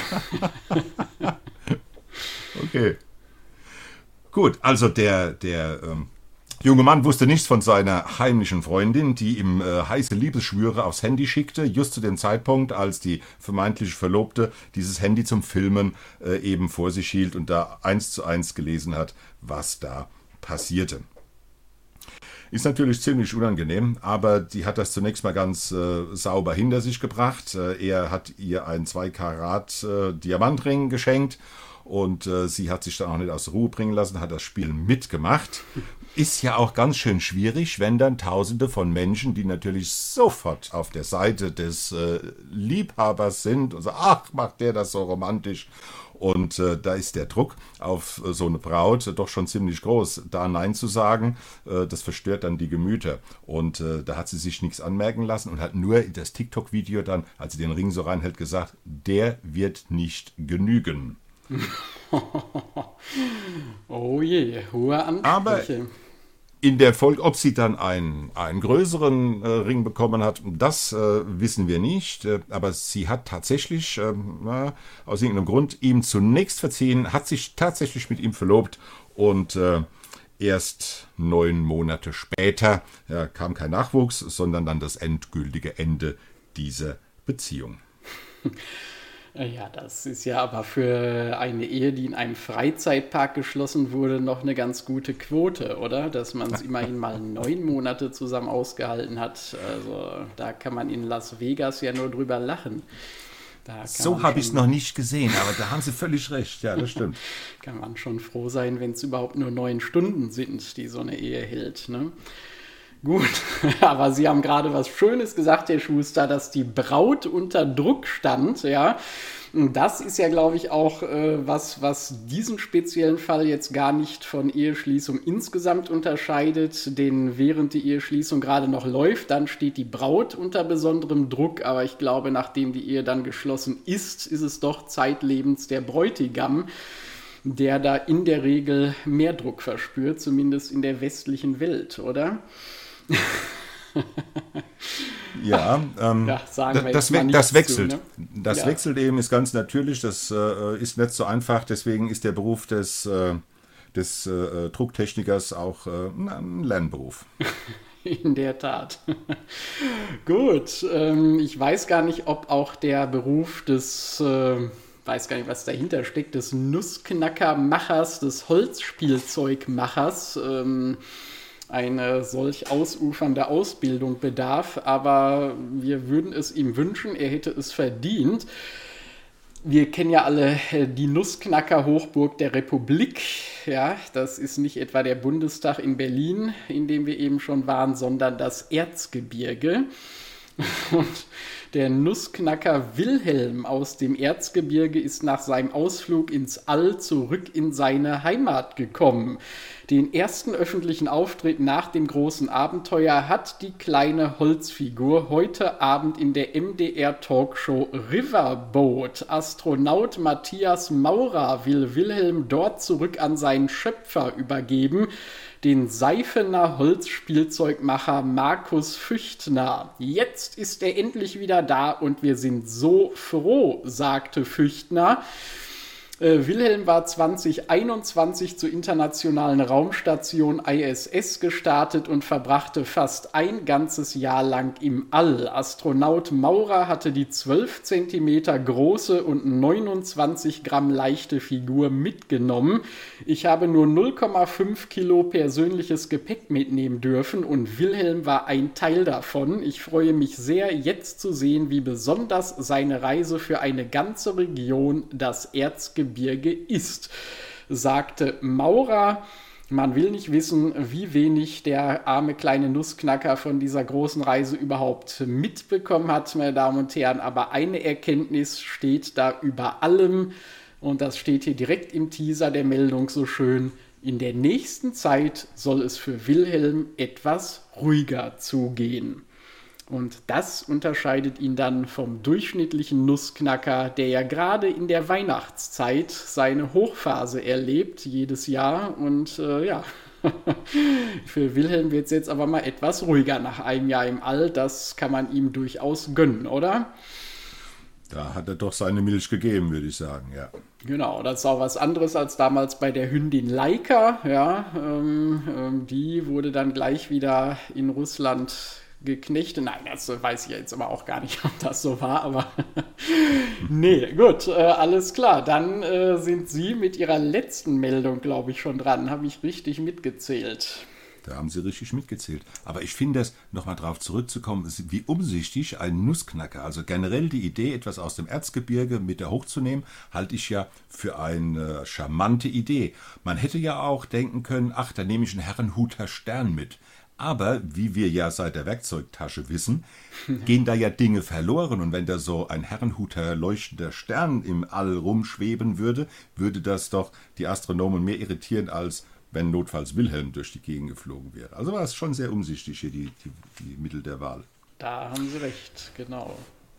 Okay. Gut, also der, der ähm, junge Mann wusste nichts von seiner heimlichen Freundin, die ihm äh, heiße Liebesschwüre aufs Handy schickte, just zu dem Zeitpunkt, als die vermeintliche Verlobte dieses Handy zum Filmen äh, eben vor sich hielt und da eins zu eins gelesen hat, was da passierte. Ist natürlich ziemlich unangenehm, aber die hat das zunächst mal ganz äh, sauber hinter sich gebracht. Äh, er hat ihr einen zwei Karat äh, Diamantring geschenkt und äh, sie hat sich dann auch nicht aus der Ruhe bringen lassen, hat das Spiel mitgemacht. Ist ja auch ganz schön schwierig, wenn dann Tausende von Menschen, die natürlich sofort auf der Seite des äh, Liebhabers sind und sagen, ach, macht der das so romantisch. Und äh, da ist der Druck auf äh, so eine Braut äh, doch schon ziemlich groß. Da Nein zu sagen, äh, das verstört dann die Gemüter. Und äh, da hat sie sich nichts anmerken lassen und hat nur in das TikTok-Video dann, als sie den Ring so reinhält, gesagt, der wird nicht genügen. Oh je, hohe Ansprüche. Aber in der Folge, ob sie dann einen, einen größeren äh, Ring bekommen hat, das äh, wissen wir nicht. Äh, aber sie hat tatsächlich, äh, na, aus irgendeinem Grund, ihm zunächst verziehen, hat sich tatsächlich mit ihm verlobt und äh, erst neun Monate später ja, kam kein Nachwuchs, sondern dann das endgültige Ende dieser Beziehung. Ja, das ist ja aber für eine Ehe, die in einem Freizeitpark geschlossen wurde, noch eine ganz gute Quote, oder? Dass man es immerhin mal neun Monate zusammen ausgehalten hat. Also da kann man in Las Vegas ja nur drüber lachen. So habe ich es noch nicht gesehen, aber da haben Sie völlig recht. Ja, das stimmt. Kann man schon froh sein, wenn es überhaupt nur neun Stunden sind, die so eine Ehe hält, ne? Gut, aber Sie haben gerade was Schönes gesagt, Herr Schuster, dass die Braut unter Druck stand, ja. Das ist ja, glaube ich, auch äh, was, was diesen speziellen Fall jetzt gar nicht von Eheschließung insgesamt unterscheidet, denn während die Eheschließung gerade noch läuft, dann steht die Braut unter besonderem Druck, aber ich glaube, nachdem die Ehe dann geschlossen ist, ist es doch zeitlebens der Bräutigam, der da in der Regel mehr Druck verspürt, zumindest in der westlichen Welt, oder? Ja, ähm, ja, sagen wir das, jetzt mal das wechselt. zu, ne? Das ja. wechselt eben, ist ganz natürlich, das äh, ist nicht so einfach, deswegen ist der Beruf des, äh, des äh, Drucktechnikers auch äh, ein Lernberuf. In der Tat. Gut, ähm, ich weiß gar nicht, ob auch der Beruf des, äh, weiß gar nicht, was dahinter steckt, des Nussknackermachers, des Holzspielzeugmachers, ähm, eine solch ausufernde Ausbildung bedarf, aber wir würden es ihm wünschen, er hätte es verdient. Wir kennen ja alle die Nussknacker-Hochburg der Republik. Ja, das ist nicht etwa der Bundestag in Berlin, in dem wir eben schon waren, sondern das Erzgebirge. Und der Nussknacker Wilhelm aus dem Erzgebirge ist nach seinem Ausflug ins All zurück in seine Heimat gekommen. Den ersten öffentlichen Auftritt nach dem großen Abenteuer hat die kleine Holzfigur heute Abend in der M D R-Talkshow Riverboat. Astronaut Matthias Maurer will Wilhelm dort zurück an seinen Schöpfer übergeben, den Seifener Holzspielzeugmacher Markus Füchtner. Jetzt ist er endlich wieder da und wir sind so froh, sagte Füchtner. Äh, Wilhelm war zwanzig einundzwanzig zur internationalen Raumstation I S S gestartet und verbrachte fast ein ganzes Jahr lang im All. Astronaut Maurer hatte die zwölf Zentimeter große und neunundzwanzig Gramm leichte Figur mitgenommen. Ich habe nur null Komma fünf Kilo persönliches Gepäck mitnehmen dürfen und Wilhelm war ein Teil davon. Ich freue mich sehr, jetzt zu sehen, wie besonders seine Reise für eine ganze Region, das Erzgebirge, ist, sagte Maurer. Man will nicht wissen, wie wenig der arme kleine Nussknacker von dieser großen Reise überhaupt mitbekommen hat, meine Damen und Herren. Aber eine Erkenntnis steht da über allem und das steht hier direkt im Teaser der Meldung so schön. In der nächsten Zeit soll es für Wilhelm etwas ruhiger zugehen. Und das unterscheidet ihn dann vom durchschnittlichen Nussknacker, der ja gerade in der Weihnachtszeit seine Hochphase erlebt, jedes Jahr. Und äh, ja, für Wilhelm wird es jetzt aber mal etwas ruhiger nach einem Jahr im All. Das kann man ihm durchaus gönnen, oder? Da hat er doch seine Milch gegeben, würde ich sagen, ja. Genau, das ist auch was anderes als damals bei der Hündin Laika. Ja, ähm, ähm, die wurde dann gleich wieder in Russland geknechtet. Nein, das weiß ich jetzt aber auch gar nicht, ob das so war, aber nee, gut, äh, alles klar. Dann äh, sind Sie mit Ihrer letzten Meldung, glaube ich, schon dran. Habe ich richtig mitgezählt. Da haben Sie richtig mitgezählt. Aber ich finde es, nochmal drauf zurückzukommen, wie umsichtig ein Nussknacker, also generell die Idee, etwas aus dem Erzgebirge mit da hochzunehmen, halte ich ja für eine charmante Idee. Man hätte ja auch denken können, ach, da nehme ich einen Herrenhuter Stern mit. Aber, wie wir ja seit der Werkzeugtasche wissen, gehen da ja Dinge verloren. Und wenn da so ein Herrenhuter leuchtender Stern im All rumschweben würde, würde das doch die Astronomen mehr irritieren, als wenn notfalls Wilhelm durch die Gegend geflogen wäre. Also war es schon sehr umsichtig hier, die, die, die Mittel der Wahl. Da haben Sie recht, genau.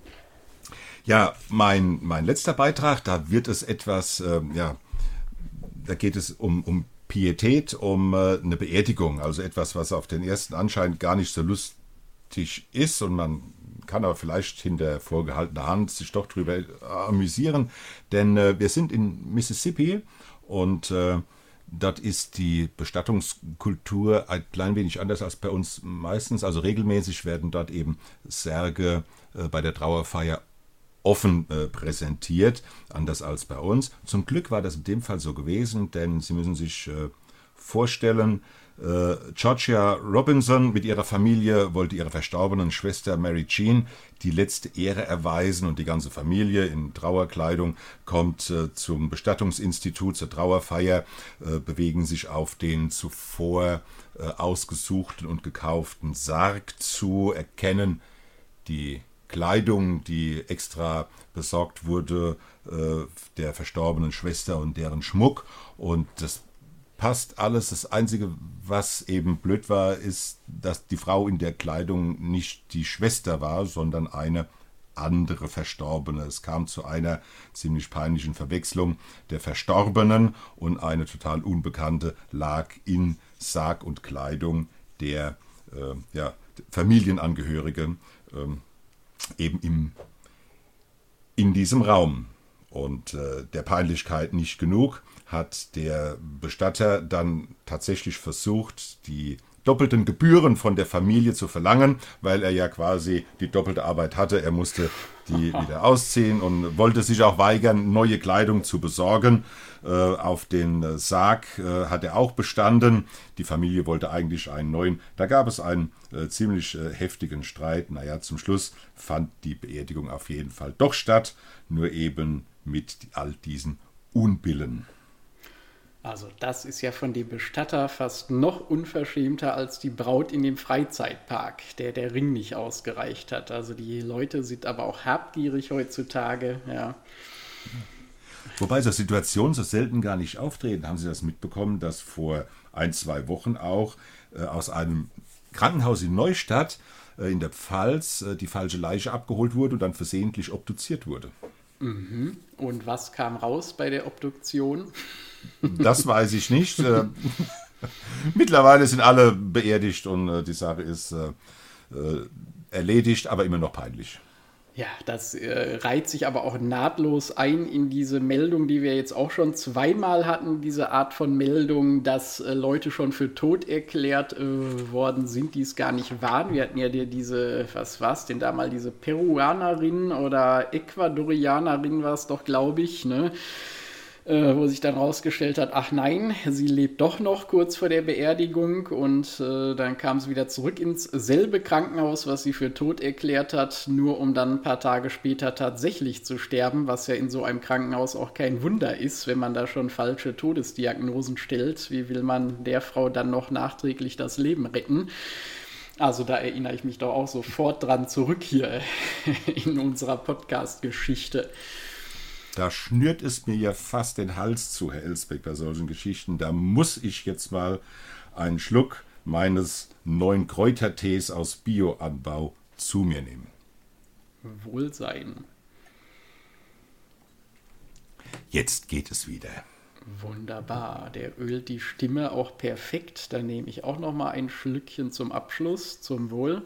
Ja, mein, mein letzter Beitrag, da wird es etwas, ähm, ja, da geht es um, um Pietät, um äh, eine Beerdigung, also etwas, was auf den ersten Anschein gar nicht so lustig ist und man kann aber vielleicht hinter vorgehaltener Hand sich doch drüber amüsieren, denn äh, wir sind in Mississippi und äh, dort ist die Bestattungskultur ein klein wenig anders als bei uns meistens, also regelmäßig werden dort eben Särge äh, bei der Trauerfeier offen äh, präsentiert, anders als bei uns. Zum Glück war das in dem Fall so gewesen, denn Sie müssen sich äh, vorstellen, äh, Georgia Robinson mit ihrer Familie wollte ihrer verstorbenen Schwester Mary Jean die letzte Ehre erweisen und die ganze Familie in Trauerkleidung kommt äh, zum Bestattungsinstitut, zur Trauerfeier, äh, bewegen sich auf den zuvor äh, ausgesuchten und gekauften Sarg zu, erkennen die Kleidung, die extra besorgt wurde, äh, der verstorbenen Schwester und deren Schmuck. Und das passt alles. Das Einzige, was eben blöd war, ist, dass die Frau in der Kleidung nicht die Schwester war, sondern eine andere Verstorbene. Es kam zu einer ziemlich peinlichen Verwechslung der Verstorbenen und eine total Unbekannte lag in Sarg und Kleidung der äh, ja, Familienangehörigen ähm, eben im, in diesem Raum. Und äh, der Peinlichkeit nicht genug, hat der Bestatter dann tatsächlich versucht, die doppelten Gebühren von der Familie zu verlangen, weil er ja quasi die doppelte Arbeit hatte. Er musste die wieder ausziehen und wollte sich auch weigern, neue Kleidung zu besorgen. Äh, auf den Sarg äh, hat er auch bestanden. Die Familie wollte eigentlich einen neuen. Da gab es einen äh, ziemlich äh, heftigen Streit. Naja, zum Schluss fand die Beerdigung auf jeden Fall doch statt, nur eben mit all diesen Unbillen. Also das ist ja von dem Bestatter fast noch unverschämter als die Braut in dem Freizeitpark, der der Ring nicht ausgereicht hat. Also die Leute sind aber auch habgierig heutzutage, ja. Wobei so Situationen so selten gar nicht auftreten. Haben Sie das mitbekommen, dass vor ein, zwei Wochen auch äh, aus einem Krankenhaus in Neustadt äh, in der Pfalz äh, die falsche Leiche abgeholt wurde und dann versehentlich obduziert wurde? Mhm. Und was kam raus bei der Obduktion? Das weiß ich nicht. Mittlerweile sind alle beerdigt und die Sache ist erledigt, aber immer noch peinlich. Ja, das äh, reiht sich aber auch nahtlos ein in diese Meldung, die wir jetzt auch schon zweimal hatten, diese Art von Meldung, dass äh, Leute schon für tot erklärt äh, worden sind, die es gar nicht waren. Wir hatten ja die, diese, was war es denn da mal, diese Peruanerin oder Ecuadorianerin war es doch, glaube ich, ne? Äh, wo sich dann rausgestellt hat, ach nein, sie lebt doch noch kurz vor der Beerdigung und äh, dann kam sie wieder zurück ins selbe Krankenhaus, was sie für tot erklärt hat, nur um dann ein paar Tage später tatsächlich zu sterben, was ja in so einem Krankenhaus auch kein Wunder ist, wenn man da schon falsche Todesdiagnosen stellt. Wie will man der Frau dann noch nachträglich das Leben retten? Also da erinnere ich mich doch auch sofort dran zurück hier in unserer Podcast-Geschichte. Da schnürt es mir ja fast den Hals zu, Herr Elsbeck, bei solchen Geschichten. Da muss ich jetzt mal einen Schluck meines neuen Kräutertees aus Bioanbau zu mir nehmen. Wohlsein. Jetzt geht es wieder. Wunderbar. Der ölt die Stimme auch perfekt. Da nehme ich auch noch mal ein Schlückchen zum Abschluss. Zum Wohl.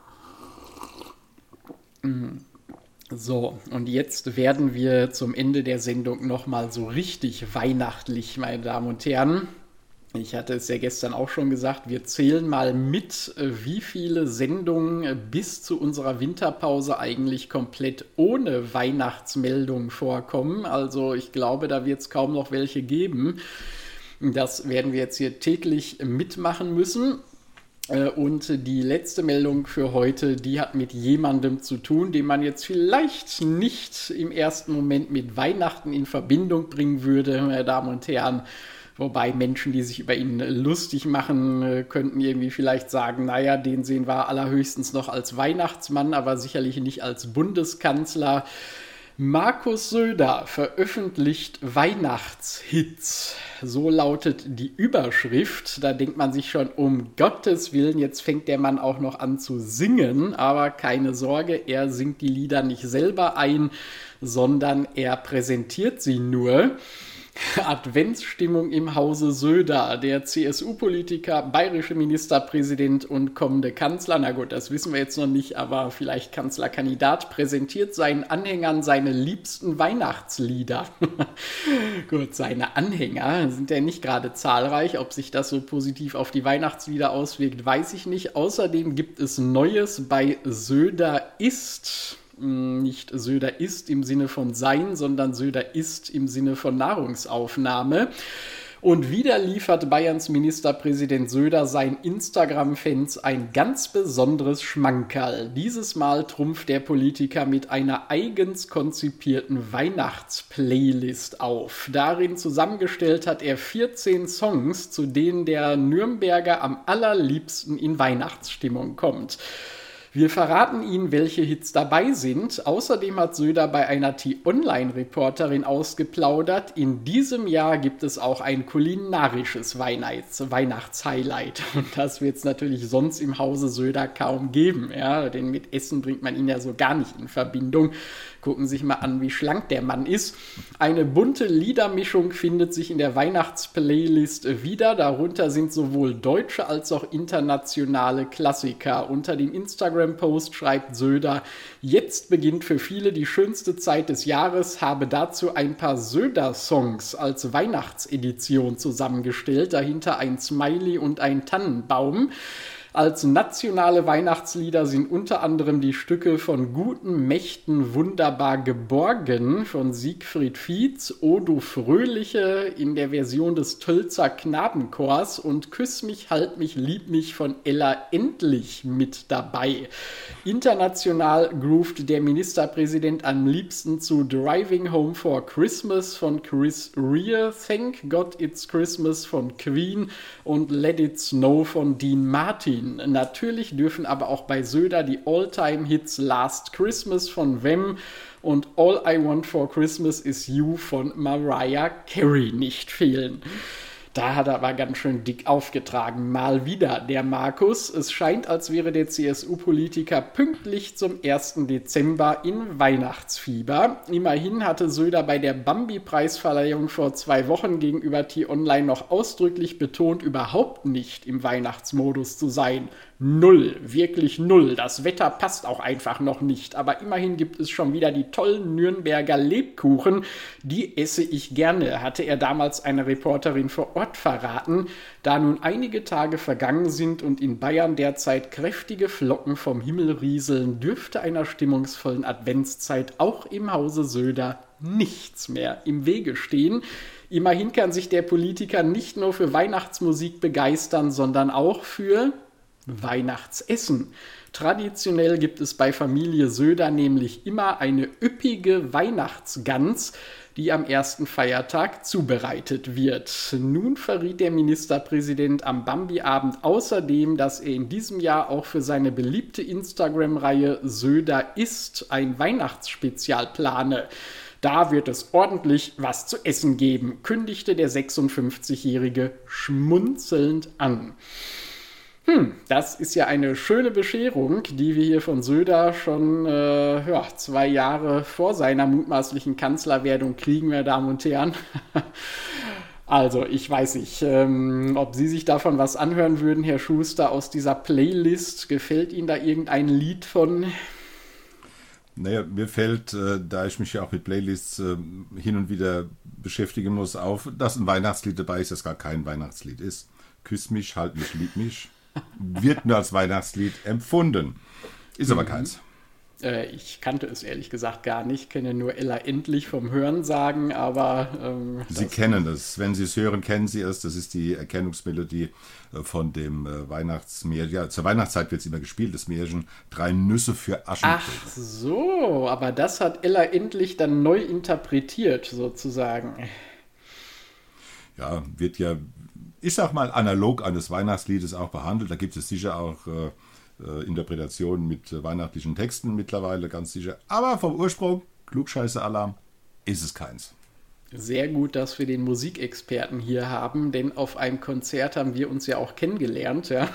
Mm. So, und jetzt werden wir zum Ende der Sendung nochmal so richtig weihnachtlich, meine Damen und Herren. Ich hatte es ja gestern auch schon gesagt, wir zählen mal mit, wie viele Sendungen bis zu unserer Winterpause eigentlich komplett ohne Weihnachtsmeldung vorkommen. Also ich glaube, da wird es kaum noch welche geben. Das werden wir jetzt hier täglich mitmachen müssen. Und die letzte Meldung für heute, die hat mit jemandem zu tun, den man jetzt vielleicht nicht im ersten Moment mit Weihnachten in Verbindung bringen würde, meine Damen und Herren. Wobei Menschen, die sich über ihn lustig machen, könnten irgendwie vielleicht sagen, naja, den sehen wir allerhöchstens noch als Weihnachtsmann, aber sicherlich nicht als Bundeskanzler. Markus Söder veröffentlicht Weihnachtshits. So lautet die Überschrift. Da denkt man sich schon, um Gottes Willen, jetzt fängt der Mann auch noch an zu singen. Aber keine Sorge, er singt die Lieder nicht selber ein, sondern er präsentiert sie nur. Adventsstimmung im Hause Söder. Der C S U-Politiker, bayerische Ministerpräsident und kommende Kanzler, na gut, das wissen wir jetzt noch nicht, aber vielleicht Kanzlerkandidat, präsentiert seinen Anhängern seine liebsten Weihnachtslieder. Gut, seine Anhänger sind ja nicht gerade zahlreich. Ob sich das so positiv auf die Weihnachtslieder auswirkt, weiß ich nicht. Außerdem gibt es Neues bei Söder ist. Nicht Söder ist im Sinne von sein, sondern Söder ist im Sinne von Nahrungsaufnahme. Und wieder liefert Bayerns Ministerpräsident Söder seinen Instagram-Fans ein ganz besonderes Schmankerl. Dieses Mal trumpft der Politiker mit einer eigens konzipierten Weihnachtsplaylist auf. Darin zusammengestellt hat er vierzehn Songs, zu denen der Nürnberger am allerliebsten in Weihnachtsstimmung kommt. Wir verraten Ihnen, welche Hits dabei sind. Außerdem hat Söder bei einer T-Online-Reporterin ausgeplaudert. In diesem Jahr gibt es auch ein kulinarisches Weihnachts- Weihnachtshighlight. Und das wird es natürlich sonst im Hause Söder kaum geben. Ja? Denn mit Essen bringt man ihn ja so gar nicht in Verbindung. Gucken Sie sich mal an, wie schlank der Mann ist. Eine bunte Liedermischung findet sich in der Weihnachtsplaylist wieder. Darunter sind sowohl deutsche als auch internationale Klassiker. Unter dem Instagram-Post schreibt Söder: Jetzt beginnt für viele die schönste Zeit des Jahres, habe dazu ein paar Söder-Songs als Weihnachtsedition zusammengestellt. Dahinter ein Smiley und ein Tannenbaum. Als nationale Weihnachtslieder sind unter anderem die Stücke von Guten Mächten wunderbar geborgen von Siegfried Fietz, O du Fröhliche in der Version des Tölzer Knabenchors und Küss mich, halt mich, lieb mich von Ella Endlich mit dabei. International groovt der Ministerpräsident am liebsten zu Driving Home for Christmas von Chris Rea, Thank God It's Christmas von Queen und Let It Snow von Dean Martin. Natürlich dürfen aber auch bei Söder die All-Time-Hits Last Christmas von Wham und All I Want for Christmas Is You von Mariah Carey nicht fehlen. Da hat er aber ganz schön dick aufgetragen. Mal wieder der Markus. Es scheint, als wäre der C S U-Politiker pünktlich zum ersten Dezember in Weihnachtsfieber. Immerhin hatte Söder bei der Bambi-Preisverleihung vor zwei Wochen gegenüber T-Online noch ausdrücklich betont, überhaupt nicht im Weihnachtsmodus zu sein. Null, wirklich null. Das Wetter passt auch einfach noch nicht. Aber immerhin gibt es schon wieder die tollen Nürnberger Lebkuchen. Die esse ich gerne, hatte er damals einer Reporterin vor Ort verraten. Da nun einige Tage vergangen sind und in Bayern derzeit kräftige Flocken vom Himmel rieseln, dürfte einer stimmungsvollen Adventszeit auch im Hause Söder nichts mehr im Wege stehen. Immerhin kann sich der Politiker nicht nur für Weihnachtsmusik begeistern, sondern auch für Weihnachtsessen. Traditionell gibt es bei Familie Söder nämlich immer eine üppige Weihnachtsgans, die am ersten Feiertag zubereitet wird. Nun verriet der Ministerpräsident am Bambi-Abend außerdem, dass er in diesem Jahr auch für seine beliebte Instagram-Reihe Söder isst ein Weihnachtsspezial plane. Da wird es ordentlich was zu essen geben, kündigte der sechsundfünfzigjährige schmunzelnd an. Hm, das ist ja eine schöne Bescherung, die wir hier von Söder schon äh, ja, zwei Jahre vor seiner mutmaßlichen Kanzlerwerdung kriegen, meine Damen und Herren. Also, ich weiß nicht, ähm, ob Sie sich davon was anhören würden, Herr Schuster, aus dieser Playlist. Gefällt Ihnen da irgendein Lied von? Naja, mir fällt, äh, da ich mich ja auch mit Playlists äh, hin und wieder beschäftigen muss, auf, dass ein Weihnachtslied dabei ist, das gar kein Weihnachtslied ist. Küss mich, halt mich, lieb mich. Wird nur als Weihnachtslied empfunden. Ist aber mhm. keins. Äh, ich kannte es ehrlich gesagt gar nicht. Kenne nur Ella Endlich vom Hörensagen, aber... Ähm, Sie kennen es. Wenn Sie es hören, kennen Sie es. Das ist die Erkennungsmelodie von dem äh, Weihnachtsmärchen. Ja, zur Weihnachtszeit wird es immer gespielt, das Märchen Drei Nüsse für Aschenbrödel. Ach so, aber das hat Ella Endlich dann neu interpretiert, sozusagen. Ja, wird ja, ich sag mal, analog eines Weihnachtsliedes auch behandelt. Da gibt es sicher auch äh, Interpretationen mit äh, weihnachtlichen Texten mittlerweile, ganz sicher. Aber vom Ursprung, Klugscheißer-Alarm, ist es keins. Sehr gut, dass wir den Musikexperten hier haben, denn auf einem Konzert haben wir uns ja auch kennengelernt. Ja.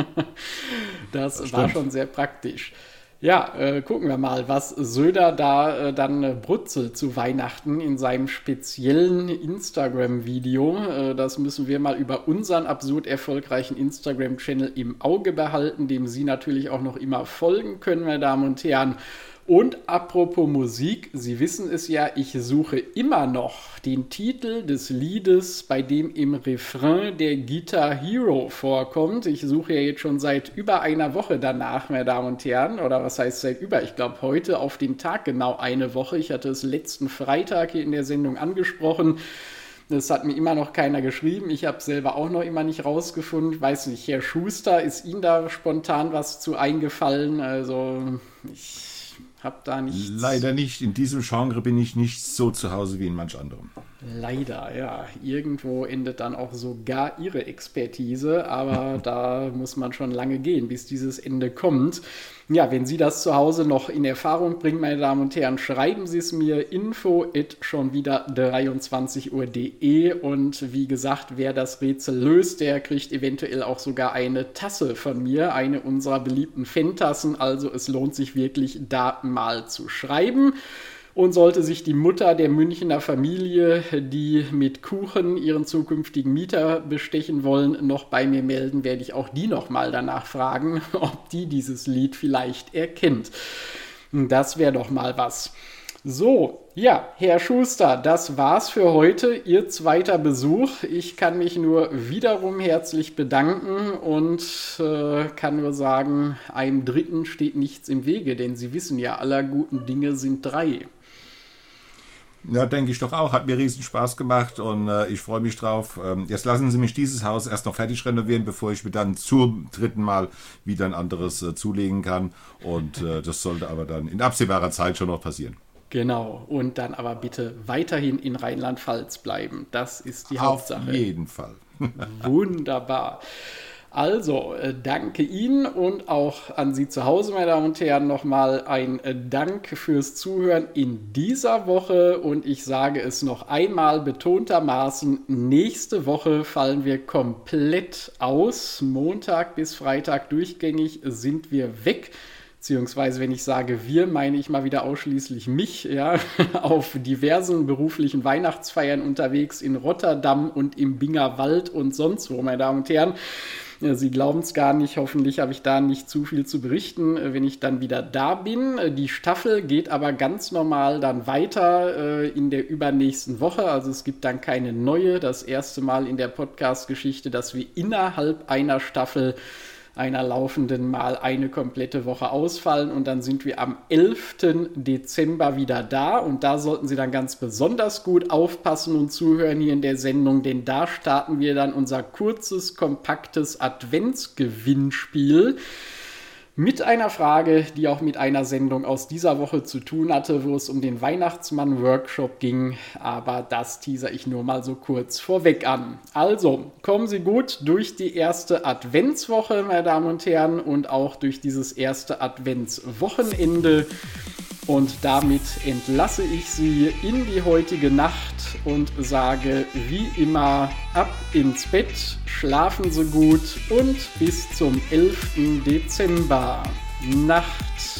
Das, das war schon sehr praktisch. Ja, äh, gucken wir mal, was Söder da äh, dann äh, brutzelt zu Weihnachten in seinem speziellen Instagram-Video. Äh, das müssen wir mal über unseren absurd erfolgreichen Instagram-Channel im Auge behalten, dem Sie natürlich auch noch immer folgen können, meine Damen und Herren. Und apropos Musik, Sie wissen es ja, ich suche immer noch den Titel des Liedes, bei dem im Refrain der Guitar Hero vorkommt. Ich suche ja jetzt schon seit über einer Woche danach, meine Damen und Herren. Oder was heißt seit über? Ich glaube, heute auf den Tag genau eine Woche. Ich hatte es letzten Freitag hier in der Sendung angesprochen. Das hat mir immer noch keiner geschrieben. Ich habe es selber auch noch immer nicht rausgefunden. Weiß nicht, Herr Schuster, ist Ihnen da spontan was zu eingefallen? Also, ich... Hab da nichts. Leider nicht. In diesem Genre bin ich nicht so zu Hause wie in manch anderem. Leider, ja. Irgendwo endet dann auch sogar Ihre Expertise, aber da muss man schon lange gehen, bis dieses Ende kommt. Ja, wenn Sie das zu Hause noch in Erfahrung bringen, meine Damen und Herren, schreiben Sie es mir info at schon wieder dreiundzwanzig uhr punkt de und wie gesagt, wer das Rätsel löst, der kriegt eventuell auch sogar eine Tasse von mir, eine unserer beliebten Fan-Tassen, also es lohnt sich wirklich, da mal zu schreiben. Und sollte sich die Mutter der Münchner Familie, die mit Kuchen ihren zukünftigen Mieter bestechen wollen, noch bei mir melden, werde ich auch die noch mal danach fragen, ob die dieses Lied vielleicht erkennt. Das wäre doch mal was. So, ja, Herr Schuster, das war's für heute, Ihr zweiter Besuch. Ich kann mich nur wiederum herzlich bedanken und äh, kann nur sagen, einem Dritten steht nichts im Wege, denn Sie wissen ja, aller guten Dinge sind drei. Ja, denke ich doch auch. Hat mir riesen Spaß gemacht und äh, ich freue mich drauf. Ähm, jetzt lassen Sie mich dieses Haus erst noch fertig renovieren, bevor ich mir dann zum dritten Mal wieder ein anderes äh, zulegen kann. Und äh, das sollte aber dann in absehbarer Zeit schon noch passieren. Genau. Und dann aber bitte weiterhin in Rheinland-Pfalz bleiben. Das ist die Hauptsache. Auf jeden Fall. Wunderbar. Also, äh, danke Ihnen und auch an Sie zu Hause, meine Damen und Herren, nochmal ein äh, Dank fürs Zuhören in dieser Woche und ich sage es noch einmal betontermaßen, nächste Woche fallen wir komplett aus. Montag bis Freitag durchgängig sind wir weg. Beziehungsweise, wenn ich sage wir, meine ich mal wieder ausschließlich mich, ja, auf diversen beruflichen Weihnachtsfeiern unterwegs in Rotterdam und im Bingerwald und sonst wo, meine Damen und Herren. Ja, Sie glauben es gar nicht, hoffentlich habe ich da nicht zu viel zu berichten, wenn ich dann wieder da bin. Die Staffel geht aber ganz normal dann weiter äh, in der übernächsten Woche, also es gibt dann keine neue, das erste Mal in der Podcast-Geschichte, dass wir innerhalb einer Staffel einer laufenden mal eine komplette Woche ausfallen und dann sind wir am elften Dezember wieder da und da sollten Sie dann ganz besonders gut aufpassen und zuhören hier in der Sendung, denn da starten wir dann unser kurzes, kompaktes Adventsgewinnspiel mit einer Frage, die auch mit einer Sendung aus dieser Woche zu tun hatte, wo es um den Weihnachtsmann-Workshop ging. Aber das teaser ich nur mal so kurz vorweg an. Also, kommen Sie gut durch die erste Adventswoche, meine Damen und Herren, und auch durch dieses erste Adventswochenende. Und damit entlasse ich Sie in die heutige Nacht und sage wie immer ab ins Bett, schlafen Sie gut und bis zum elften Dezember. Nacht.